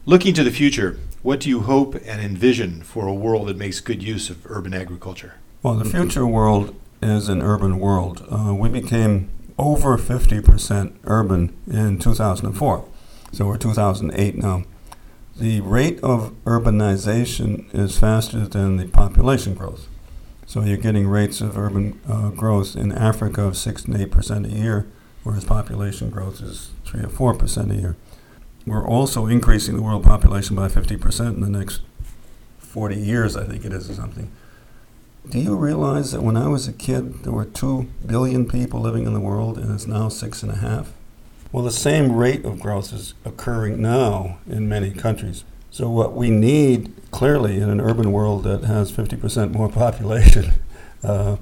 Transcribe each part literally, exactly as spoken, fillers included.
Looking to the future, what do you hope and envision for a world that makes good use of urban agriculture? Well, the future world is an urban world. Uh, we became over fifty percent urban in two thousand four, so we're two thousand eight now. The rate of urbanization is faster than the population growth. So you're getting rates of urban uh, growth in Africa of six and eight percent a year, whereas population growth is three or four percent a year. We're also increasing the world population by fifty percent in the next forty years, I think it is, or something. Do you realize that when I was a kid, there were two billion people living in the world, and it's now six and a half? Well, the same rate of growth is occurring now in many countries. So what we need, clearly, in an urban world that has fifty percent more population, uh,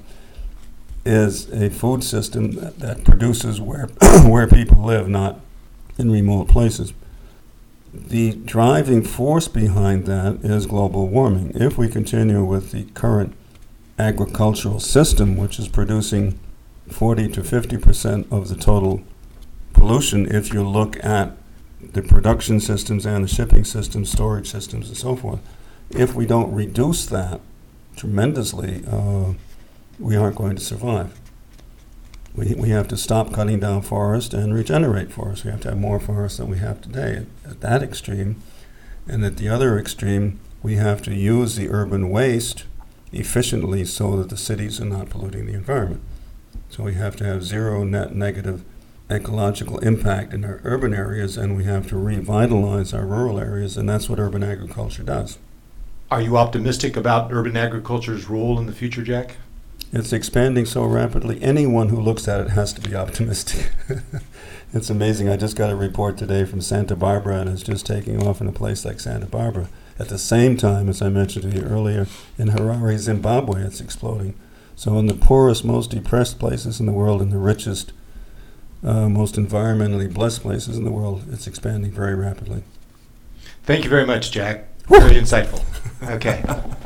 is a food system that, that produces where where people live, not in remote places. The driving force behind that is global warming. If we continue with the current agricultural system, which is producing forty to fifty percent of the total pollution, if you look at the production systems and the shipping systems, storage systems, and so forth, if we don't reduce that tremendously, uh, we aren't going to survive. We we have to stop cutting down forest and regenerate forests. We have to have more forests than we have today at, at that extreme. And at the other extreme, we have to use the urban waste efficiently so that the cities are not polluting the environment. So we have to have zero net negative ecological impact in our urban areas, and we have to revitalize our rural areas, and that's what urban agriculture does. Are you optimistic about urban agriculture's role in the future, Jack? It's expanding so rapidly, anyone who looks at it has to be optimistic. It's amazing. I just got a report today from Santa Barbara, and it's just taking off in a place like Santa Barbara. At the same time, as I mentioned to you earlier, in Harare, Zimbabwe, it's exploding. So in the poorest, most depressed places in the world, and the richest, Uh, most environmentally blessed places in the world, it's expanding very rapidly. Thank you very much, Jack. Very insightful. Okay.